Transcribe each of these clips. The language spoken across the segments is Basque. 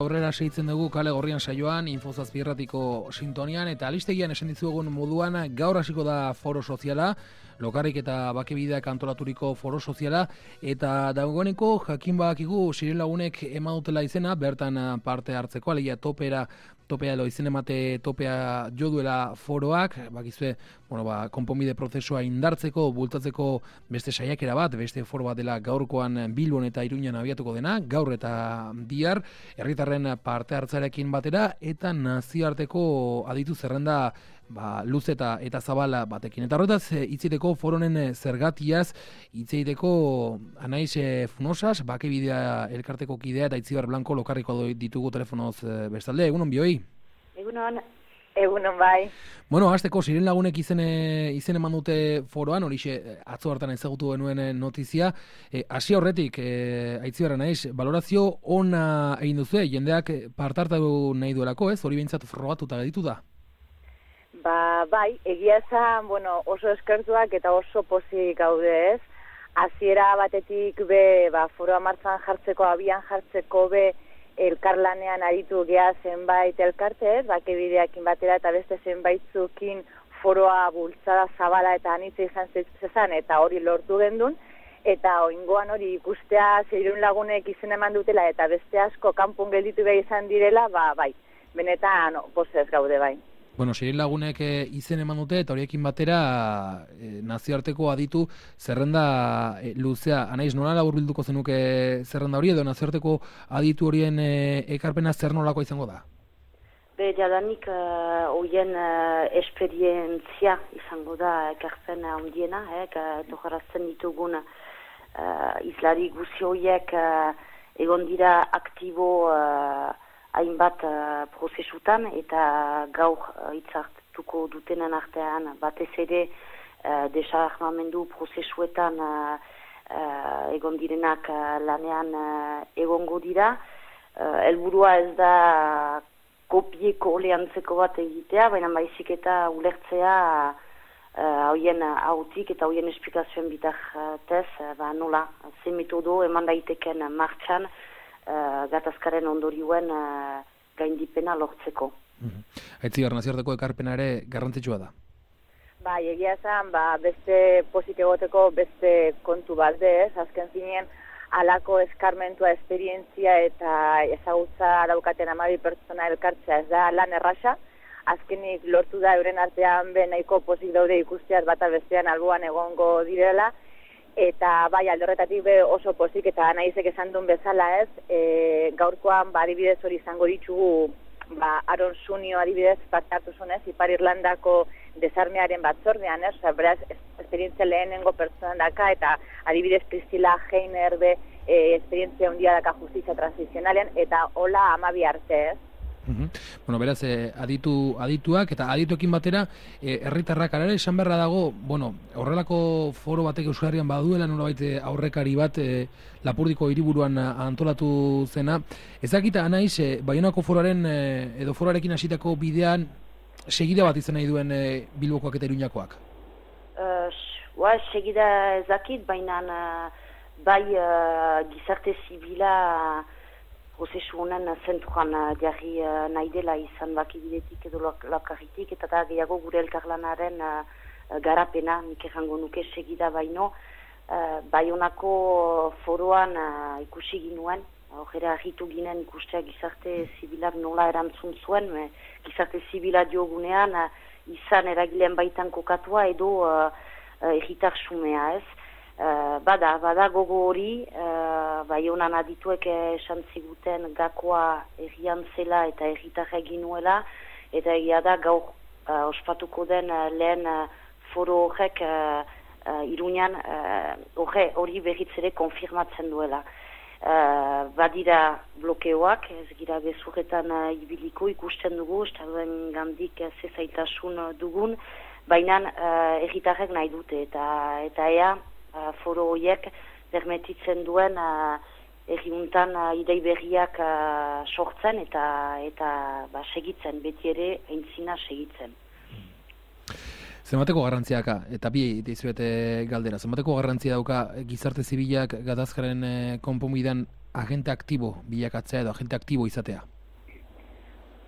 Aurrera segitzen dugu Kale Gorrian saioan, Infozazpi irratiko sintonian, eta alistegian esan dizuegun moduan gaur hasiko da foro soziala, Lokarrik eta Bakebideak antolaturiko foro soziala, eta dagoeneko jakin badakigu Siren Lagunek eman dutela izena, bertan parte hartzeko, alegia topea edo izen emate topea jo duela foroak, bakizue, konponbide prozesua indartzeko, bultatzeko beste saiakera bat, beste foro bat dela gaurkoan Bilbon eta Iruñan abiatuko dena, gaur eta bihar, herritarren parte hartzarekin batera, eta nazioarteko aditu zerrenda luze eta zabala batekin. Eta horretaz, hitziteko foronen zergatiaz, hitziteko Anaiz Funosas, Bakebidea elkarteko kidea eta Itziber Blanco Lokarriko ditugu telefonoz bestalde. Egunon bioi? Egunon bai. Hasteko Siren Lagunek izen eman dute foroan, horixe atzo hartan ezagutu genuen notizia. Hasi horretik, Itziber Anaiz, balorazio ona egin duzu, jendeak parte hartu nahi duelako, ez? Hori behintzat frogatuta geditu da? Bai, egia esan, oso eskertuak eta oso pozik gaude, ez? Hasiera batetik foroa martxan jartzeko, abian jartzeko elkarlanean aritu gea zenbait elkarte, ez? Bakebideakin batera eta beste zenbaitzukin foroa bultzada zabala eta anitza izan zezan, eta hori lortu gendun, eta oingoan hori ikustea Siren Lagunek izen eman dutela eta beste asko kanpon gelditu behar izan direla, bai, benetan pozez gaude bai. Siren Lagunek izen eman dute eta horiekin batera nazioarteko aditu zerrenda luzea. Anaiz, nola laburbilduko zenuke zerrenda hori edo nazioarteko aditu horien ekarpena zer nolako izango da? Jadanik horien esperientzia izango da ekarpen handiena, dojarazten ditugun izlari guzi horiek egon dira aktibo hainbat prozesutan eta gaur hitzartuko dutenen artean batez ere desarmamendu prozesuetan egon direnak lanean egongo dira. Helburua ez da kopieko oleantzeko bat egitea, baina baizik eta ulertzea hoien hautik eta hoien esplikazioen bitartez, nola, ze metodo eman daiteken martxan gatazkaren ondorioen gaindipena lortzeko. Aitziber, nazioarteko ekarpena ere garrantzitsua da? Bai, egia esan, beste pozik egoteko beste kontu bat ez, azken zinen alako eskarmentua, esperientzia eta ezagutza daukaten 12 pertsona elkartzea ez da lan erraxa, azkenik lortu da euren artean nahiko pozik daude ikusteaz bata bestean alboan egongo direla, eta bai aldorretatik oso pozik eta Anaizek esan duen bezala ez, gaurkoan adibidez hori izango ditugu Aron Sunio adibidez parte hartu zunez, Ipar Irlandako desarmearen batzordean, ez? Beraz, esperientzia lehenengo pertsonan daka eta adibidez Priscila Heiner esperientzia handia daka justizia transizionalean eta hola 12 arte, ez? Beraz, adituak eta adituekin batera herritarrak ere esan beharra dago, horrelako foro batek Euskal Herrian baduela nolabait aurrekari bat Lapurdiko hiriburuan antolatu zena. Ezakita Anaiz, Baionako foroaren edo foroarekin hasitako bidean segida bat izan nahi duen Bilbokoak eta Iruñakoak? Segida ezakit, baina bai gizarte zibila prozesu honen zentruan jarri nahi dela izan Bakebidetik edo Lokarritik eta da gehiago gure elkarlanaren garapena, nik errango nuke segida baino. Baionako foroan ikusi ginuen, horrela argitu ginen ikustea gizarte zibilak nola erantzun zuen, gizarte zibila diogunean izan eragilean baitan kokatua edo erritar sumea ez. Bada gogo hori, Baionan adituek esan ziguten gakoa errian zela eta erritarra egin nuela, eta egia da gaur ospatuko den lehen foro horrek Iruñan hori berriz ere konfirmatzen duela. Badira blokeoak, ez gira bezurretan ibiliko ikusten dugu, estaduen gandik zezaitasun dugun, baina erritarrek nahi dute eta ea foro horiek permetitzen duen erriuntan idei berriak sortzen eta segitzen, beti ere aintzina segitzen. Zenbateko garrantziaka, eta bi dizuete galdera, zenbateko garrantzia dauka gizarte zibilak gatazkaren konponbidean agente aktibo bilakatzea edo agente aktibo izatea?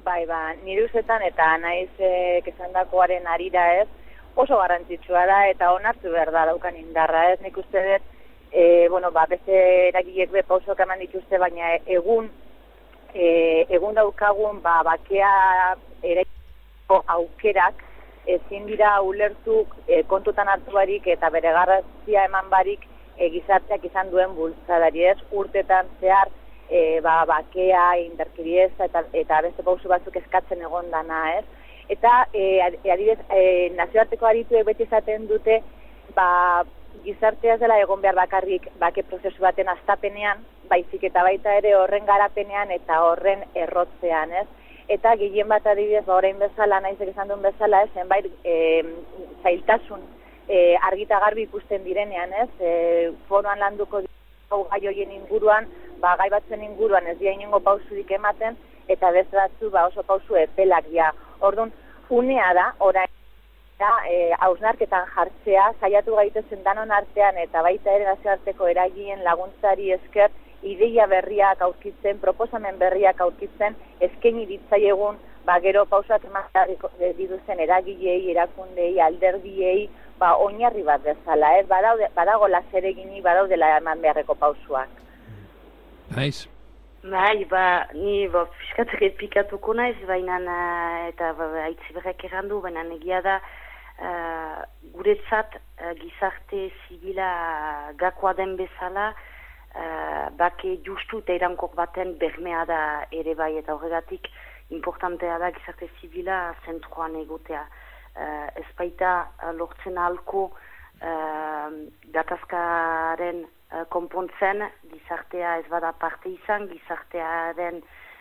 Bai, nire ustetan eta naiz esandakoaren arira ez, oso garrantzitsua da eta onartu behar da daukan indarra ez, nik uste dut, beste eragilek be pausok eman dituzte, baina egun daukagun bakea eraikiko aukerak ezin dira ulertu kontutan hartu barik eta bere garrantzia eman barik gizarteak izan duen bultzadari ez, urtetan zehar bakea, indarkeriez eta beste pausu batzuk eskatzen egon dana ez. Eta adibidez, nazioarteko arituek beti izaten dute gizartea zela egon behar bakarrik bake prozesu baten hastapenean, baizik eta baita ere horren garapenean eta horren errotzean, ez? Eta gehien bat adibidez, orain bezala, naizek esan duen bezala, zenbait zailtasun argita garbi ikusten direnean, ez? Foroan landuko gai horien inguruan, gai batzen inguruan ez dira inongo pausurik ematen, eta beste batzu oso pausu epelak dira. Orduan, unea da, orain hausnarketan jartzea, saiatu gaitezen danon artean eta baita ere nazioarteko eragileen laguntzari esker ideia berriak aurkitzen, proposamen berriak aurkitzen, eskaini ditzaiegun, gero pausak ematen dituzten eragilei, erakundei, alderdiei, oinarri bat bezala, ez? Badago lazeregini, badaudela eman beharreko pausuak. Naiz? Bai, ni fiskat repikatuko naiz, baina eta aitziberrek errandu, baina egia da guretzat gizarte zibila gakoa den bezala bake justu eta irankor baten bermea da ere bai, eta horregatik importantea da gizarte zibila zentroan egotea. Ez baita lortzen ahalko gatazkaren konpontzen, gizartea ez bada parte izan, gizartearen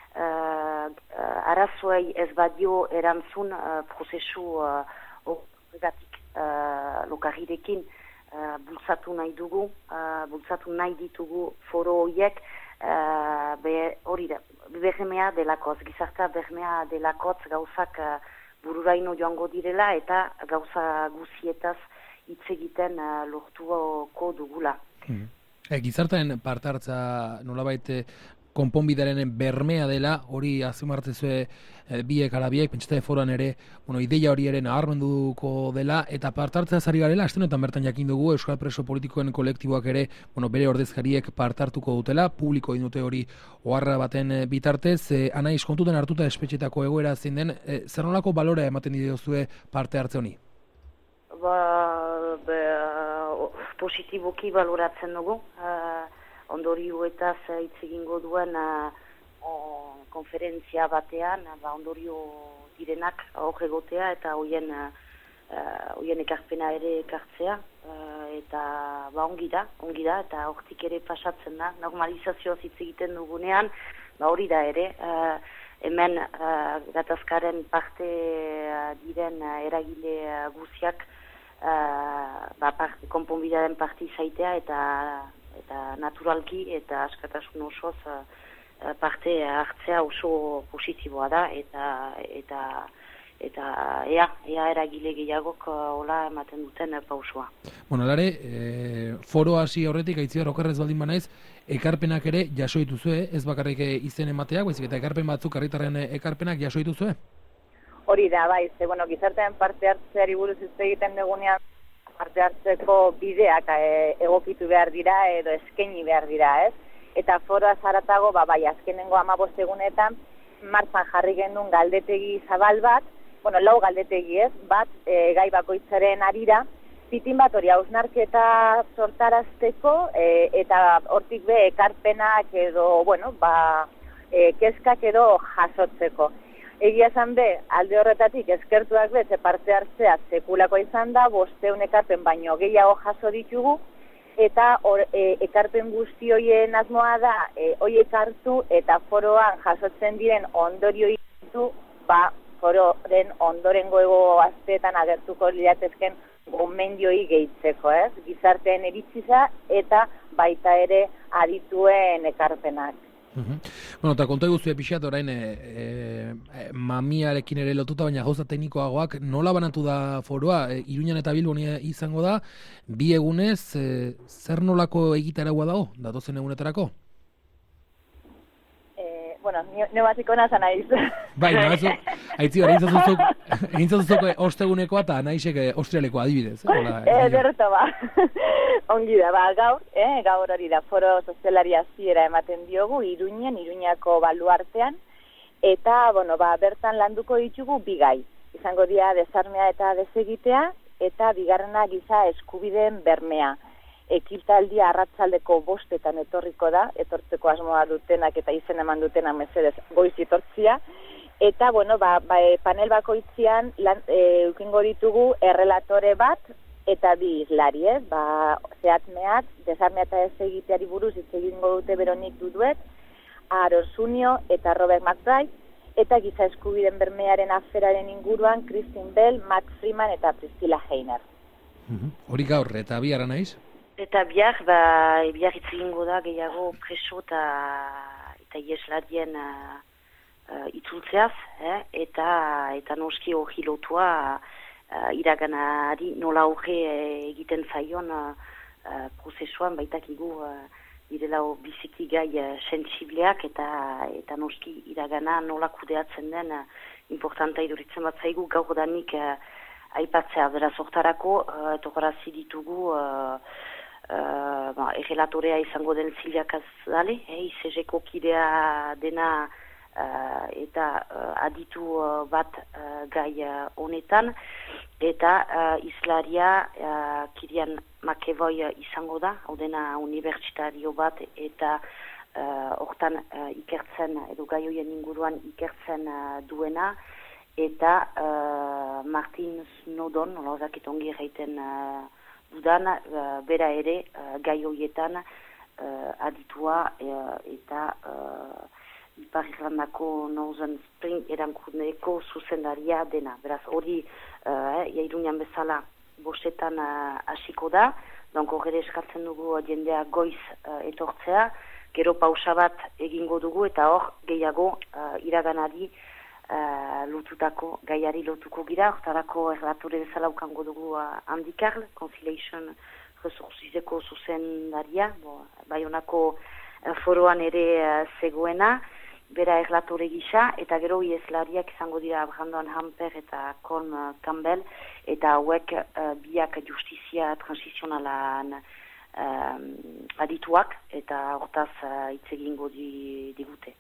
arazoei ez badio erantzun prozesu horregatik lokarrirekin bultzatu nahi ditugu foro horiek, hori da, bermea delakoz, gizartea bermea delakoz gauzak bururaino joango direla eta gauza guzietaz hitz egiten lortuko dugula. Gizartearen parte hartza nolabait konponbidearen bermea dela, hori azimartzezue biek ala biek, pentsate foran ere, ideia hori ere nabarmenduko dela, eta parte hartzea zari garela, astenetan bertan jakin dugu Euskal Preso Politikoen kolektiboak ere, bere ordezkariek parte hartuko dutela, publiko indute hori oharra baten bitartez, anaiz kontuten hartuta espetxetako egoera zein den, zer nolako balorea ematen diozue parte hartze honi? Positiboki baloratzen dugu, ondorioetaz hitz egingo duen konferentzia batean, ondorio direnak hor egotea eta hoien ekarpena ere ekartzea, eta ongi da, eta hortik ere pasatzen da, normalizazioaz hitz egiten dugunean, hori da ere, hemen gatazkaren parte diren eragile guziak konponbidearen parte izaitea eta naturalki eta askatasun osoz parte hartzea oso positiboa da eta ea eragile gehiagok hola ematen duten pausua. Lare, foro hasi horretik aitziar okerrez baldin banaiz, ekarpenak ere jaso dituzue, ez bakarrik izen emateak, baizik eta ekarpen batzuk herritarren ekarpenak jaso dituzue? Hori da, bai, gizartean parte hartzeari buruz hitz egiten dugunean parte hartzeko bideak egokitu behar dira edo eskaini behar dira, ez? Eta foroa zaratago, bai, azkenengo 15 egunetan, martzan jarri gendun galdetegi zabal bat, lau galdetegi ez, bat gai bakoitzaren arira, pitin bat hori hausnarketa sortarazteko, eta hortik be ekarpenak edo, kezkak edo jasotzeko. Egia esan be, alde horretatik eskertuak be, parte hartzea sekulako izan da, 500 ekarpen baino gehiago jaso ditugu, eta ekarpen guzti horien asmoa da, horiek hartu eta foroan jasotzen diren ondorio ditu, fororen ondorengo asteetan agertuko liratezken gomendioi gehitzeko, ez? Gizarteen iritziza eta baita ere adituen ekarpenak. Eta konta guztua pixat orain mamiarekin ere lotuta, baina gauza teknikoagoak nola banatu da foroa? Iruñan eta Bilbon izango da, 2 egunez, zer nolako egitaragua dago, datozen egunetarako? bueno, neomatiko nasa naiz. Bai, haitzi hori egintzatzuk ostegunekoa eta naizek austrialekoa adibidez. Ederto ba. Ongi da, gaur hori da, foro sozialari hasiera ematen diogu, Iruñako baluartean, eta, bertan landuko ditugu bi gai. Izango dira desarmea eta desegitea, eta bigarrena giza eskubideen bermea. Ekitaldia arratsaldeko 5:00 etorriko da, etortzeko asmoa dutenak eta izen eman dutenak mesedez goiz etortzia. Eta, panel bakoitzean eukingo ditugu errelatore bat eta bi islari, zehatmeat, desarmea eta ez egiteari buruz hitz egingo dute Beronik Duduet, Aaron Sunio eta Robert McBride, eta giza eskubideen bermearen aferaren inguruan Christine Bell, Matt Freeman eta Priscilla Heiner. Hori gaur, eta biara naiz? Eta bihar hitz egingo da gehiago preso eta ieslarien itzultzeaz, eta noski hori lotua iraganari nola aurre egiten zaion prozesuan baitakigu direla biziki gai sentsibleak eta noski iragana nola kudeatzen den importanta iduritzen bat zaigu gaur danik aipatzea beraz hortarako tokorazi ditugu errelatorea izango den Silvia Kazale, ICG-ko kidea dena eta aditu bat gai honetan, eta islaria Kirian McEvoy izango da, hau dena unibertsitario bat, eta hortan ikertzen, edo gai hoien inguruan ikertzen duena, eta Martin Snowdon, nola horrek ongi erraiten dudan, bera ere gai horietan aditua eta Ipar Irlandako Northern Spring erankundeko zuzendaria dena. Beraz, hori Iruñan bezala 5:00 hasiko da, horre eskatzen dugu jendea goiz etortzea, gero pausa bat egingo dugu eta hor gehiago iraganari lotutako, gaiari lotuko gira, hortarako erlatore bezala ukango dugu Andy Karl, Conciliation Resourceseko zuzendaria, Baionako foroan ere zegoena, bera erlatore gisa, eta gero ieslariak izango dira Brandon Hamper eta Colm Campbell, eta hauek biak justizia transizionalan adituak, eta hortaz hitz egingo digute.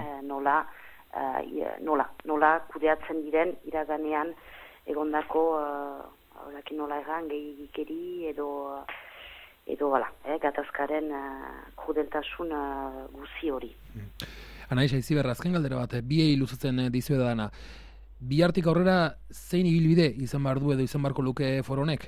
Nola kudeatzen diren iraganean egondako nola egan gehigikeri edo gatazkaren krudeltasun guzi hori. Anaiz, Aiziberra, azken galdera bat, biei luzatzen dizue dana. Bihartik aurrera zein ibilbide izan behar du edo izan beharko luke foronek?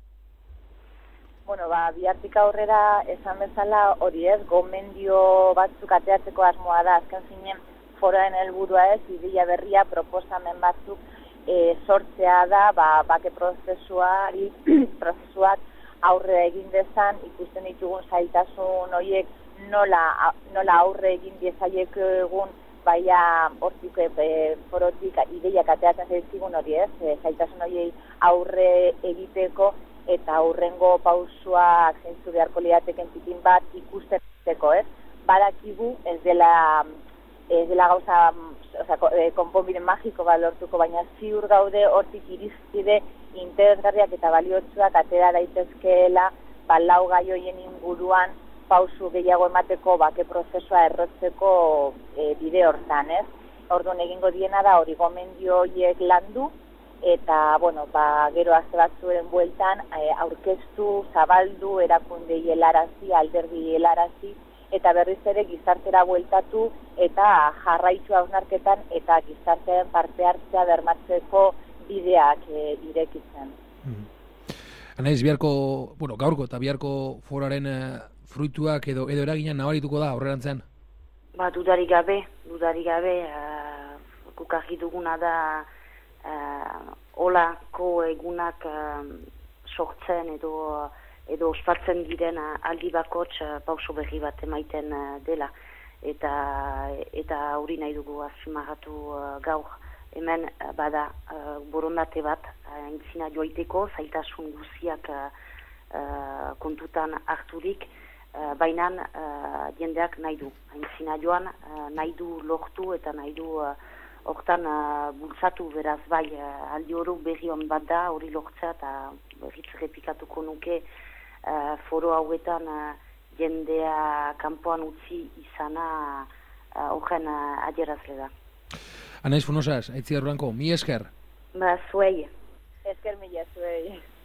Bihartik aurrera esan bezala hori gomendio batzuk ateatzeko asmoa da, azken zinen foroen helburua ideia berria, proposamen batzuk sortzea da, bake prozesuak aurre egin dezan, ikusten ditugun zailtasun horiek nola aurre egin diezaiek egun, baina hortik forotik ideiak ateatzen zaizkigun hori zailtasun horiei aurre egiteko eta aurrengo pausuak zeintzu beharko lirateken pitin bat ikusteko, badakigu ez dela gauza, konponbide magiko bat lortuko, baina ziur gaude hortik irizpide interesgarriak eta baliotsuak atera daitezkeela lau gai horien inguruan pausu gehiago emateko bake prozesua errotzeko bide hortan, Orduan egingo diena da hori gomendio horiek landu, eta, gero aste batzuen bueltan aurkeztu, zabaldu, erakundei helarazi, alderdi helarazi, eta berriz ere gizartera bueltatu eta jarraitu hausnarketan eta gizartearen parte hartzea bermatzeko bideak irekitzen. Anaiz, gaurko eta biharko foroaren fruituak edo eraginan nabarituko da aurrerantzean? Dudarik gabe, guk argi duguna da olako egunak sortzen edo ospatzen diren aldi bakots pauso berri bat emaiten dela. Eta hori nahi dugu azpimarratu gaur. Hemen bada borondate bat aintzina joaiteko, zailtasun guziak kontutan harturik, baina jendeak nahi du. Aintzina joan, nahi du lortu eta nahi du hortan bultzatu, beraz bai, aldi horu berri hon bat da, hori lortzea eta berriz repikatuko nuke foro hauetan jendea kanpoan utzi izana horren adierazle da. Anaiz Funosas, Aitziber Blanco, mi esker. Zuei. Esker mila zuei.